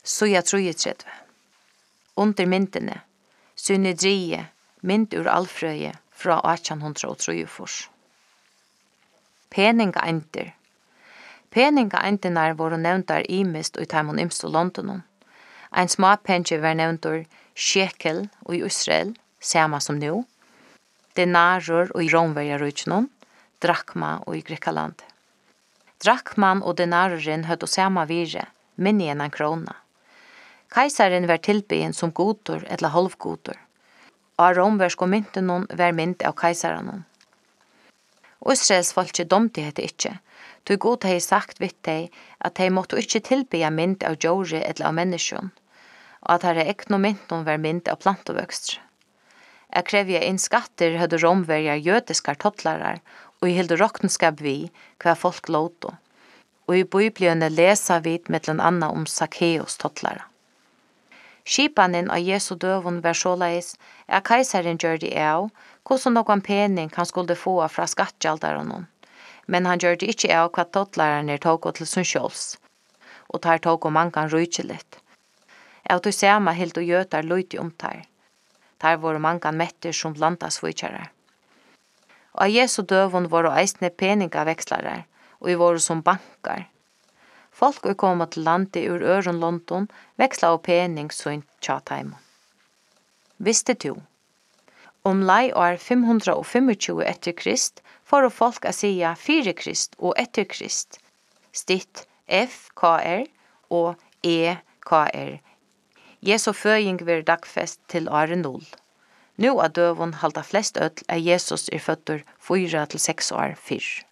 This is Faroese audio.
Soja 33. Under myndene, synedrie, mynd ur alfrøye fra 1803. Peningeinter. Peningeinternar voru nevntar imist og i taimon imst og Londonon. Ein småpenge var nevntur shekel og i Israel, sama som nu, denarur og i Romverjarujnon, drakma og i Grekaland. Drakman og denarurin høttu sama vire, minni enn en krona. Kaisaren var tilbyen som godur eller halvgodur. Av romversk og myntenon var mynd av kaisarenon. Israels folki domti hette ikkje, tog god hei sagt vitt dei at dei måtte ikkje tilbya mynd av djore eller av menneskjon, og at herre ekno mynton var mynd av plantovøkstre. Jeg krevja inn skatter høyde romverjar jødiskar tottlarar, og i hilde rokkenskap vi hva folk låto. Og i bibliene lesa vi mellom anna om Zacchaeus tottlara. Skipanen av Jesu døvun var såleis at kaisaren gjør det av hvordan noen pening han skulle få fra skattgjaldaren, men han gjør det ikke av hva tottlarerne tog til sin sjåls, og tar tog og mangan rujtjelit. Av du sama helt og gjøtar løyti tar. Der var mangan metter som landasvitsjarar. Og Jesu døvun var eisne peningavekslarar, og i var som bankar. Folk er kommet til landet ur øren London, veksla av pening sånn tjataimon. Visste du? Lei år 525 etter Krist, for folk å sia 4 Krist og etter Krist. Stitt FKR og EKR. Jesu føying vil dagfest til åre 0. Nå er døvun halda flest ødel at Jesus føtter 4 til 6 år fyrr.